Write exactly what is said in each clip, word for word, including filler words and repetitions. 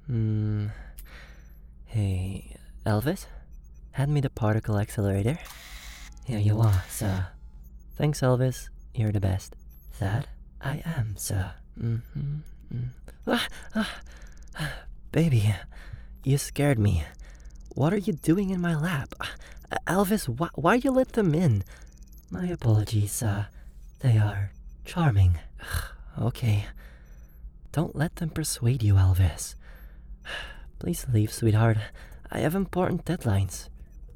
Hmm. Hey, Elvis? Hand me the particle accelerator. Here you are, sir. Thanks, Elvis. You're the best. That I am, sir. Mm-hmm. Mm. Ah, ah, ah. Baby, you scared me. What are you doing in my lap? Uh, Elvis, wh- why you let them in? My apologies, sir. They are charming. Okay. Don't let them persuade you, Elvis. Please leave, sweetheart. I have important deadlines.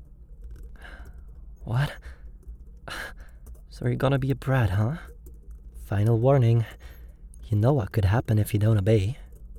What? So you're gonna be a brat, huh? Final warning. You know what could happen if you don't obey.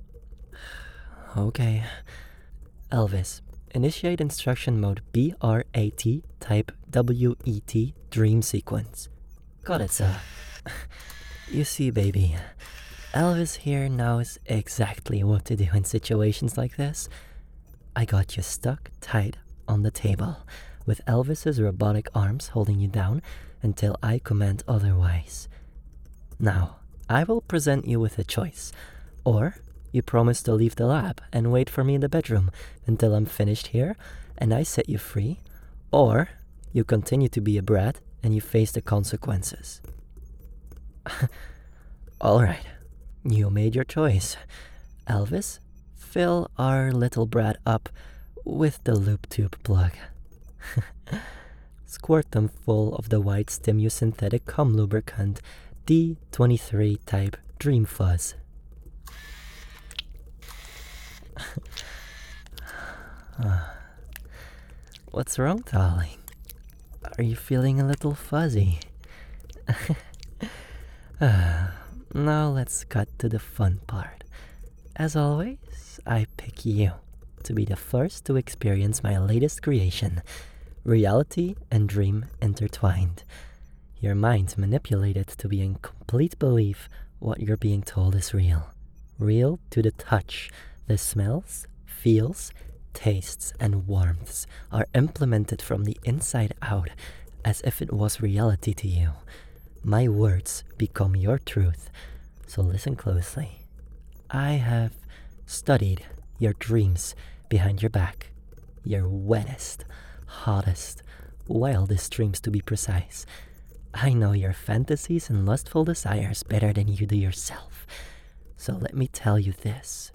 Okay. Elvis, initiate instruction mode B R A T type W E T dream sequence. Got it, sir. You see, baby, Elvis here knows exactly what to do in situations like this. I got you stuck tight on the table, with Elvis's robotic arms holding you down until I command otherwise. Now, I will present you with a choice. Or you promise to leave the lab and wait for me in the bedroom until I'm finished here and I set you free. Or you continue to be a brat and you face the consequences. Alright, you made your choice. Elvis, fill our little brat up with the loop tube plug. Squirt them full of the white Stimu-synthetic cum lubricant D twenty-three type Dream Fuzz. What's wrong, darling? Are you feeling a little fuzzy? Now let's cut to the fun part. As always, I pick you to be the first to experience my latest creation, reality and dream intertwined. Your mind manipulated to be in complete belief what you're being told is real. Real to the touch. The smells, feels, tastes, and warmths are implemented from the inside out as if it was reality to you. My words become your truth, so listen closely. I have studied your dreams behind your back, your wettest, hottest, wildest dreams to be precise. I know your fantasies and lustful desires better than you do yourself, so let me tell you this.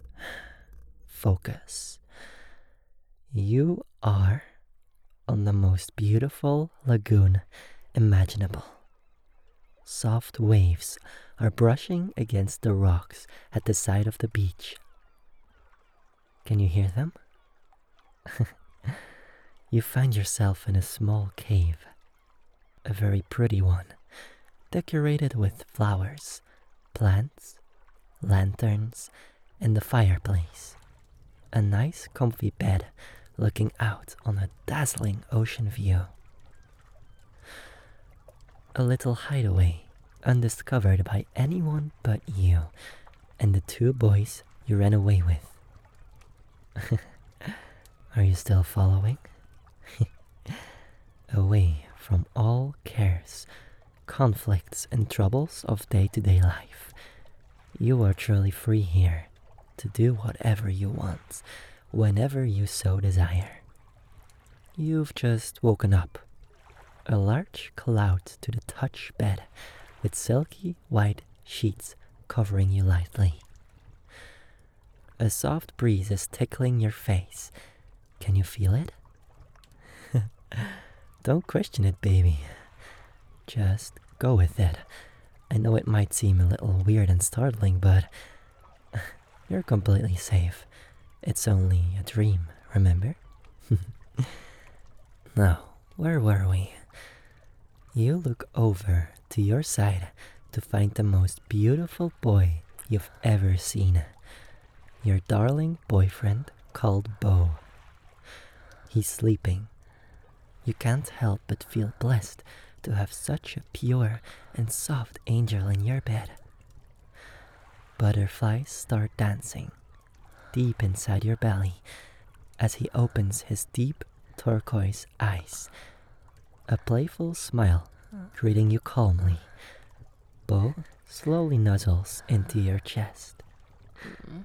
Focus. You are on the most beautiful lagoon imaginable. Soft waves are brushing against the rocks at the side of the beach. Can you hear them? You find yourself in a small cave, a very pretty one, decorated with flowers, plants, lanterns, and the fireplace. A nice comfy bed looking out on a dazzling ocean view. A little hideaway, undiscovered by anyone but you and the two boys you ran away with. Are you still following? Away from all cares, conflicts, and troubles of day-to-day life. You are truly free here to do whatever you want, whenever you so desire. You've just woken up. A large cloud to the touch bed with silky white sheets covering you lightly. A soft breeze is tickling your face. Can you feel it? Don't question it, baby. Just go with it. I know it might seem a little weird and startling, but you're completely safe. It's only a dream, remember? Now, where were we? You look over to your side to find the most beautiful boy you've ever seen. Your darling boyfriend called Bo. He's sleeping. You can't help but feel blessed to have such a pure and soft angel in your bed. Butterflies start dancing deep inside your belly as he opens his deep turquoise eyes. A playful smile greeting you calmly. Bo slowly nuzzles into your chest.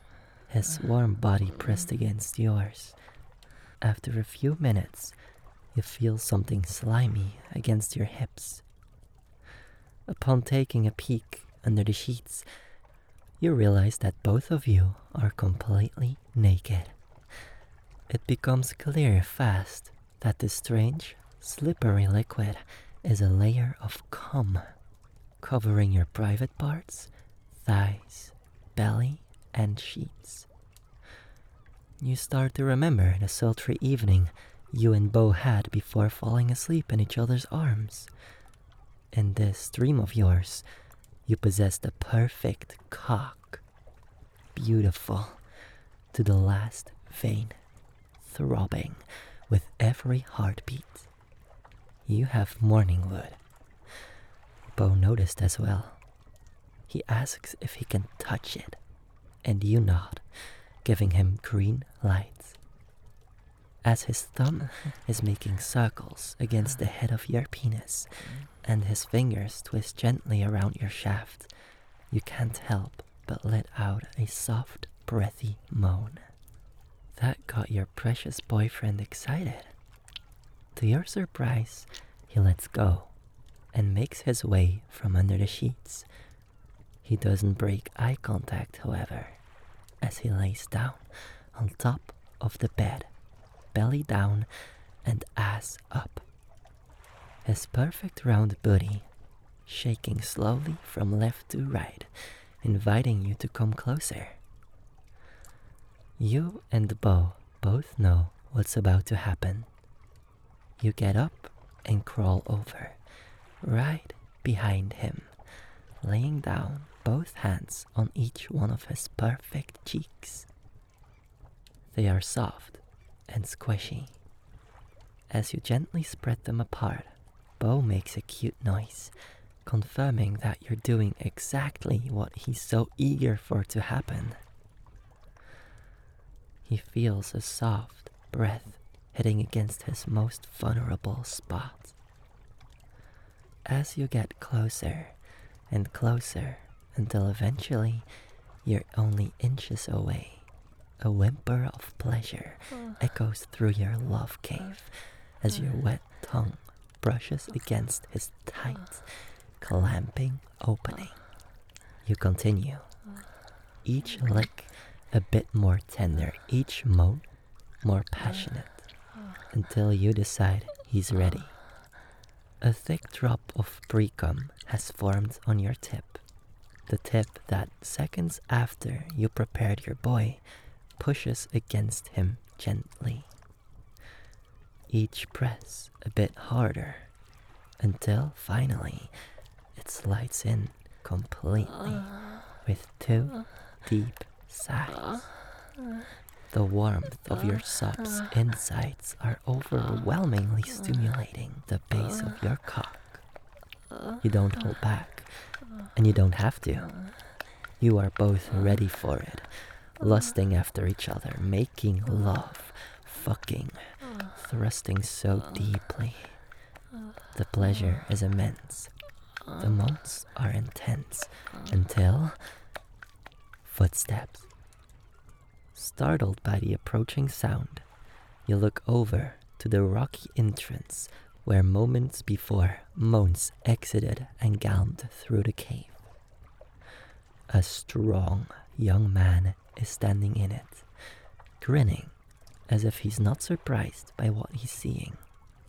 his warm body pressed against yours. After a few minutes, you feel something slimy against your hips. Upon taking a peek under the sheets, you realize that both of you are completely naked. It becomes clear fast that the strange, slippery liquid is a layer of cum, covering your private parts, thighs, belly, and sheets. You start to remember the sultry evening you and Bo had before falling asleep in each other's arms. In this dream of yours, you possess the perfect cock. Beautiful to the last vein, throbbing with every heartbeat. You have morning wood. Bo noticed as well. He asks if he can touch it, and you nod, giving him green light. As his thumb is making circles against the head of your penis, and his fingers twist gently around your shaft, you can't help but let out a soft, breathy moan. That got your precious boyfriend excited. To your surprise, he lets go and makes his way from under the sheets. He doesn't break eye contact, however, as he lays down on top of the bed, belly down and ass up. His perfect round booty shaking slowly from left to right, inviting you to come closer. You and Bo both know what's about to happen. You get up and crawl over, right behind him, laying down both hands on each one of his perfect cheeks. They are soft and squishy. As you gently spread them apart, Bo makes a cute noise, confirming that you're doing exactly what he's so eager for to happen. He feels a soft breath hitting against his most vulnerable spot. As you get closer and closer until eventually you're only inches away, a whimper of pleasure echoes through your love cave as your wet tongue brushes against his tight, clamping opening. You continue, each lick a bit more tender, each moan more passionate, until you decide he's ready. A thick drop of pre-cum has formed on your tip, the tip that seconds after you prepared your boy pushes against him gently. Each press a bit harder, until finally it slides in completely with two deep sighs. The warmth of your sub's insides are overwhelmingly stimulating the base of your cock. You don't hold back, and you don't have to. You are both ready for it, lusting after each other, making love, fucking, thrusting so deeply. The pleasure is immense. The moans are intense until footsteps. Startled by the approaching sound, you look over to the rocky entrance where moments before moans exited and galloped through the cave. A strong young man is standing in it, grinning as if he's not surprised by what he's seeing.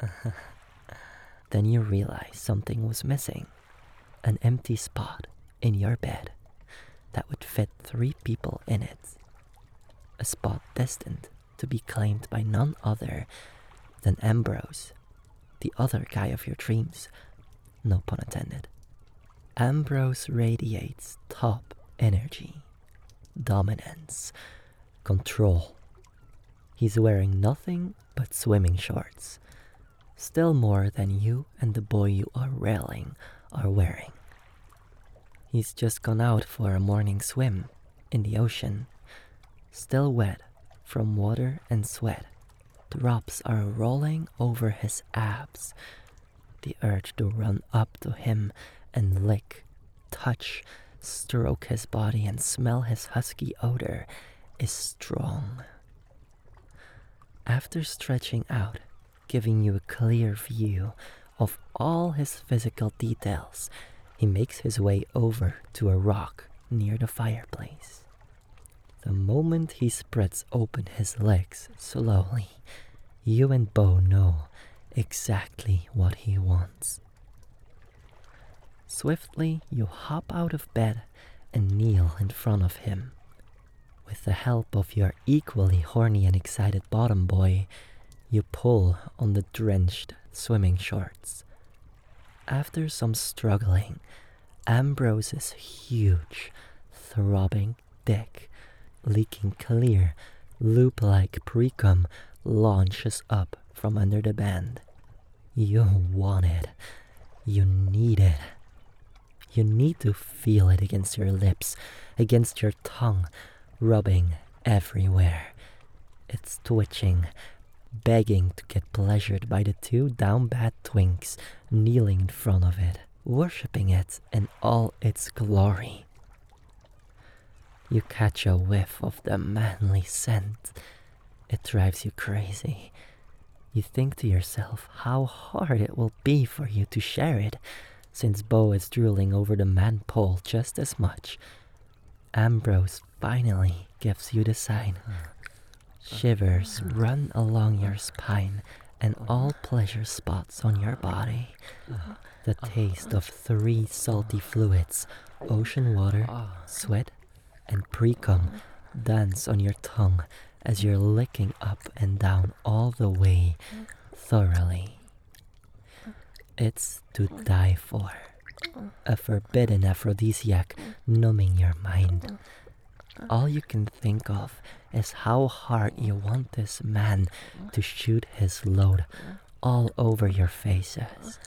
Then you realize something was missing, an empty spot in your bed that would fit three people in it. A spot destined to be claimed by none other than Ambrose, the other guy of your dreams, no pun intended. Ambrose radiates top energy, dominance, control. He's wearing nothing but swimming shorts, still more than you and the boy you are railing are wearing. He's just gone out for a morning swim in the ocean. Still wet from water and sweat, drops are rolling over his abs. The urge to run up to him and lick, touch, stroke his body and smell his husky odor is strong. After stretching out, giving you a clear view of all his physical details, he makes his way over to a rock near the fireplace. The moment he spreads open his legs slowly, you and Bo know exactly what he wants. Swiftly, you hop out of bed and kneel in front of him. With the help of your equally horny and excited bottom boy, you pull on the drenched swimming shorts. After some struggling, Ambrose's huge, throbbing dick, leaking clear, loop-like precum, launches up from under the band. You want it. You need it. You need to feel it against your lips, against your tongue, rubbing everywhere. It's twitching, begging to get pleasured by the two down-bad twinks kneeling in front of it, worshipping it in all its glory. You catch a whiff of the manly scent. It drives you crazy. You think to yourself how hard it will be for you to share it, since Bo is drooling over the man pole just as much. Ambrose finally gives you the sign. Shivers run along your spine and all pleasure spots on your body. The taste of three salty fluids, ocean water, sweat, and precum, dance on your tongue as you're licking up and down all the way, thoroughly. It's to die for. A forbidden aphrodisiac numbing your mind. All you can think of is how hard you want this man to shoot his load all over your faces.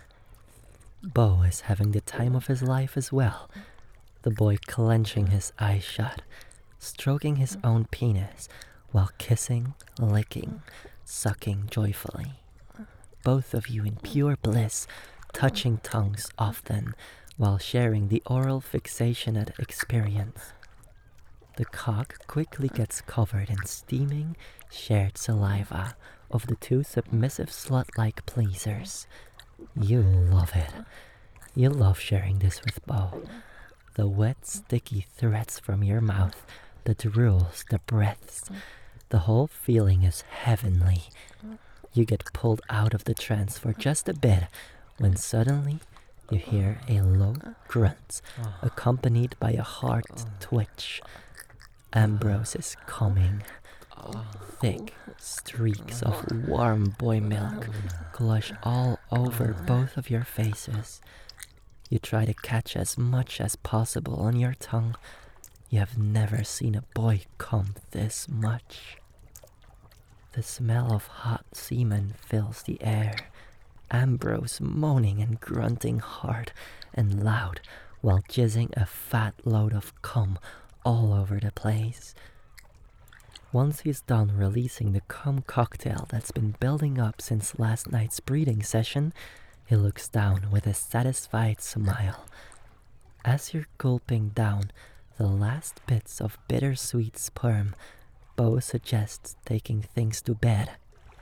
Bo is having the time of his life as well, the boy clenching his eyes shut, stroking his own penis while kissing, licking, sucking joyfully. Both of you in pure bliss, touching tongues often while sharing the oral fixationate experience. The cock quickly gets covered in steaming, shared saliva of the two submissive slut-like pleasers. You love it. You love sharing this with Bo. The wet, sticky threads from your mouth, the drools, the breaths, the whole feeling is heavenly. You get pulled out of the trance for just a bit when suddenly you hear a low grunt accompanied by a hard twitch. Ambrose is coming. Thick streaks of warm boy milk gush all over both of your faces. You try to catch as much as possible on your tongue. You have never seen a boy come this much. The smell of hot semen fills the air. Ambrose moaning and grunting hard and loud while jizzing a fat load of cum all over the place. Once he's done releasing the cum cocktail that's been building up since last night's breeding session, he looks down with a satisfied smile. As you're gulping down the last bits of bittersweet sperm, Bo suggests taking things to bed.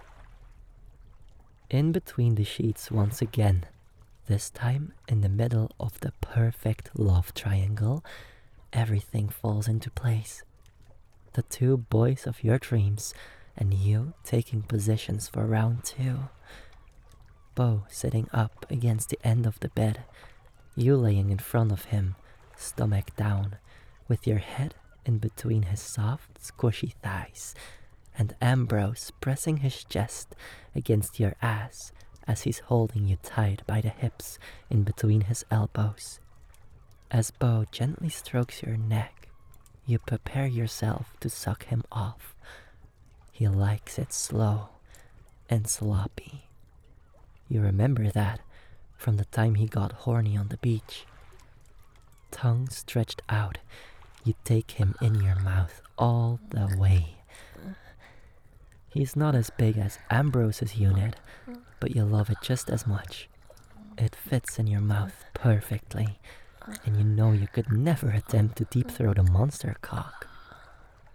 In between the sheets once again, this time in the middle of the perfect love triangle, everything falls into place. The two boys of your dreams and you taking positions for round two. Bo sitting up against the end of the bed, you laying in front of him, stomach down, with your head in between his soft, squishy thighs, and Ambrose pressing his chest against your ass as he's holding you tight by the hips in between his elbows. As Bo gently strokes your neck, you prepare yourself to suck him off. He likes it slow and sloppy. You remember that from the time he got horny on the beach. Tongue stretched out, you take him in your mouth all the way. He's not as big as Ambrose's unit, but you love it just as much. It fits in your mouth perfectly, and you know you could never attempt to deep throat a monster cock.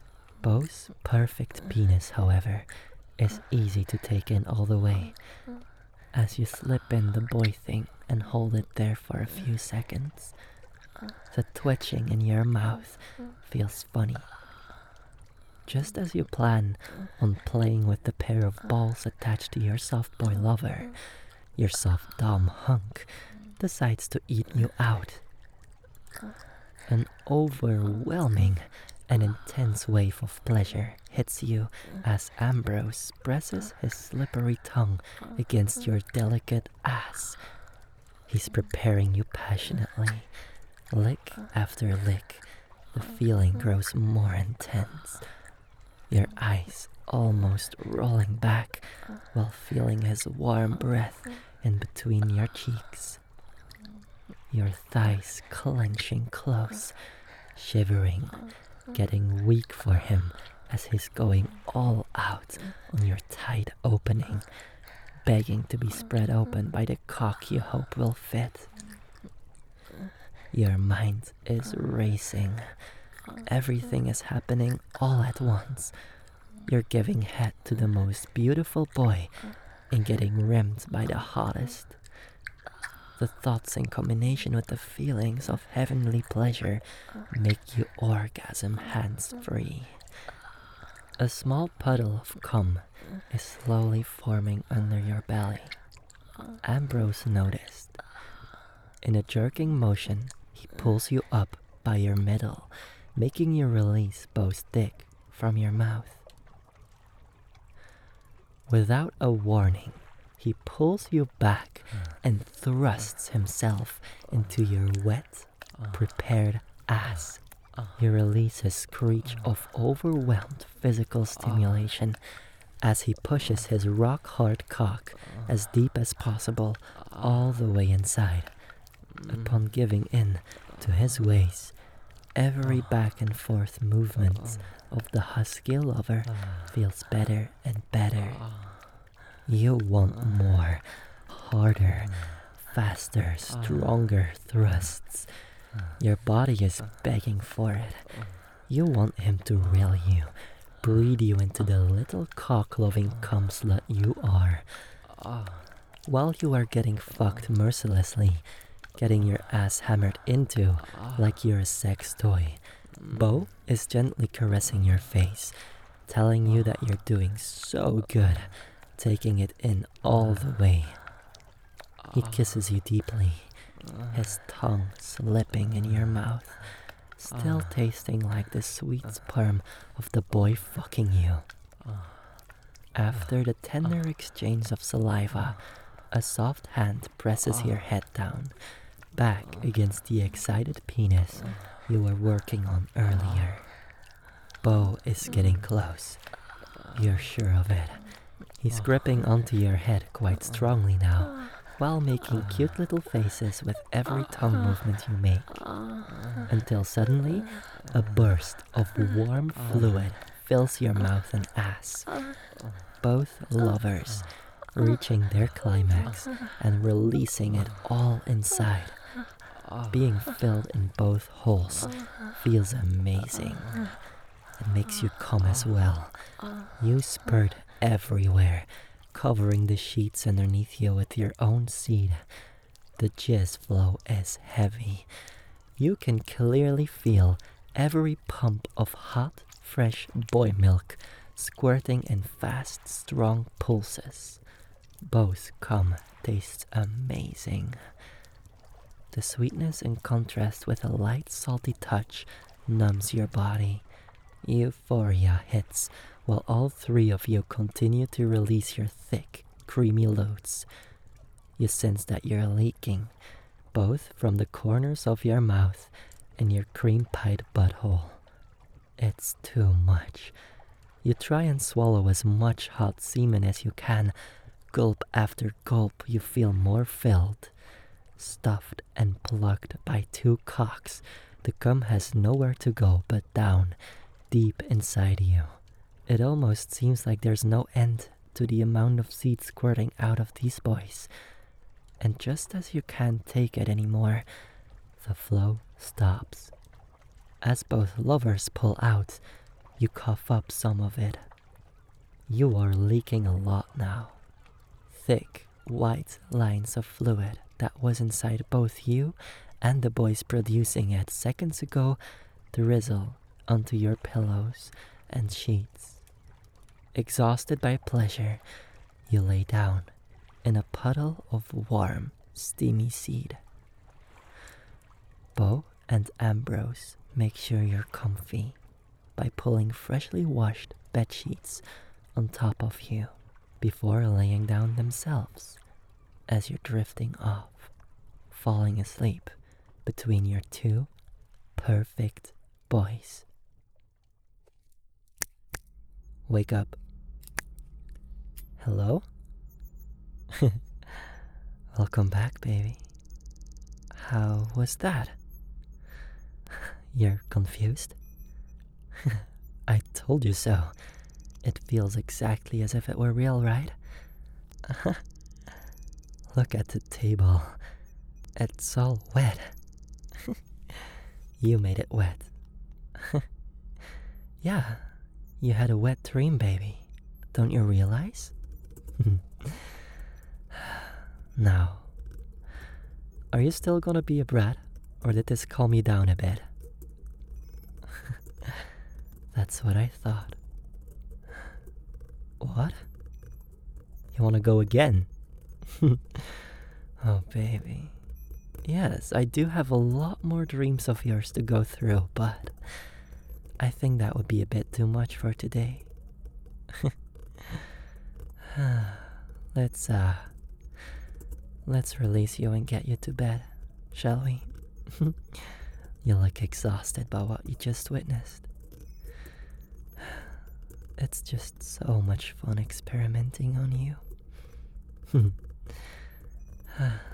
Bo's perfect penis, however, is easy to take in all the way. As you slip in the boy thing and hold it there for a few seconds, the twitching in your mouth feels funny. Just as you plan on playing with the pair of balls attached to your soft boy lover, your soft dom hunk decides to eat you out. An overwhelming and intense wave of pleasure hits you as Ambrose presses his slippery tongue against your delicate ass. He's preparing you passionately. Lick after lick, the feeling grows more intense. Your eyes almost rolling back while feeling his warm breath in between your cheeks. Your thighs clenching close, shivering, getting weak for him as he's going all out on your tight opening, begging to be spread open by the cock you hope will fit. Your mind is racing. Everything is happening all at once. You're giving head to the most beautiful boy and getting rimmed by the hottest. The thoughts in combination with the feelings of heavenly pleasure make you orgasm hands-free. A small puddle of cum is slowly forming under your belly. Ambrose noticed. In a jerking motion, he pulls you up by your middle, making you release Bo's dick from your mouth. Without a warning, he pulls you back and thrusts himself into your wet, prepared ass. You release a screech of overwhelmed physical stimulation as he pushes his rock-hard cock as deep as possible all the way inside. Upon giving in to his ways, every back and forth movement of the husky lover feels better and better. You want more, harder, faster, stronger thrusts. Your body is begging for it. You want him to reel you, breed you into the little cock-loving cum slut you are. While you are getting fucked mercilessly, getting your ass hammered into like you're a sex toy, Bo is gently caressing your face, telling you that you're doing so good, taking it in all the way. He kisses you deeply, his tongue slipping in your mouth, still tasting like the sweet sperm of the boy fucking you. After the tender exchange of saliva, a soft hand presses your head down, back against the excited penis you were working on earlier. Bo is getting close. You're sure of it. He's gripping onto your head quite strongly now, while making cute little faces with every tongue movement you make. Until suddenly, a burst of warm fluid fills your mouth and ass. Both lovers reaching their climax and releasing it all inside. Being filled in both holes feels amazing. It makes you come as well. You spurt everywhere, covering the sheets underneath you with your own seed. The jizz flow is heavy. You can clearly feel every pump of hot, fresh boy milk squirting in fast, strong pulses. Both cum tastes amazing. The sweetness in contrast with a light salty touch numbs your body. Euphoria hits while all three of you continue to release your thick, creamy loads. You sense that you're leaking, both from the corners of your mouth and your cream-pied butthole. It's too much. You try and swallow as much hot semen as you can. Gulp after gulp, you feel more filled. Stuffed and plugged by two cocks, the cum has nowhere to go but down, deep inside you. It almost seems like there's no end to the amount of seed squirting out of these boys. And just as you can't take it anymore, the flow stops. As both lovers pull out, You cough up some of it. You are leaking a lot now. Thick, white lines of fluid that was inside both you and the boys producing it seconds ago drizzle onto your pillows and sheets. Exhausted by pleasure, you lay down in a puddle of warm, steamy seed. Bo and Ambrose make sure you're comfy by pulling freshly washed bed sheets on top of you before laying down themselves as you're drifting off, falling asleep between your two perfect boys. Wake up. Hello? Welcome back, baby. How was that? You're confused? I told you so. It feels exactly as if it were real, right? Look at the table. It's all wet. You made it wet. Yeah, you had a wet dream, baby. Don't you realize? Now, are you still gonna be a brat, or did this calm you down a bit? That's what I thought. What? You wanna go again? Oh, baby. Yes, I do have a lot more dreams of yours to go through, but I think that would be a bit too much for today. Let's, uh, let's release you and get you to bed, shall we? You look exhausted by what you just witnessed. It's just so much fun experimenting on you.